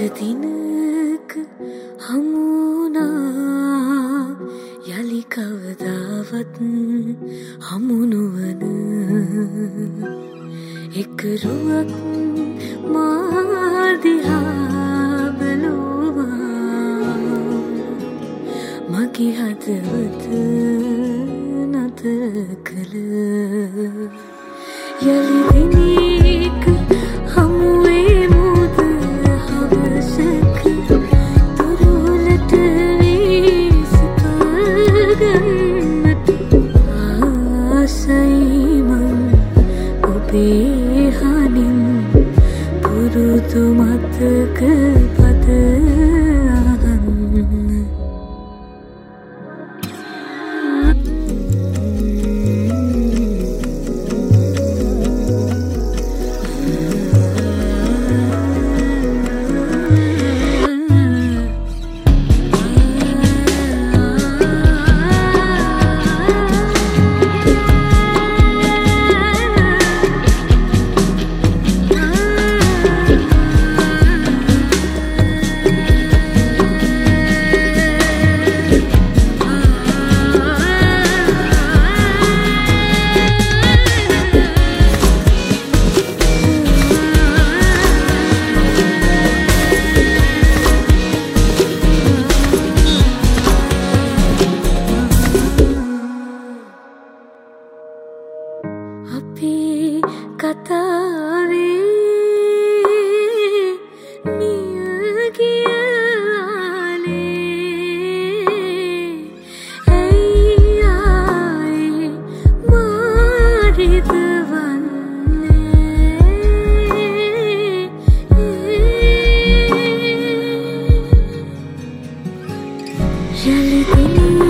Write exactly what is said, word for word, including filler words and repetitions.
දිනක හමුනා යලි කවදාවත් හමු නොවන එක් රුවක් මා දිහා බැලුවා මගේ හදවත නතර කළ යලි දිනක හමුවේ මුද හවසක තුරුලට විසිකගන්නට ආසයි මං ඔබේ හනින් පුරුදු මතක පද අහන්න අපේ කතාවේ මිය ගියාලේ ඇයි ආයේ මාරිද වන්නේ යලි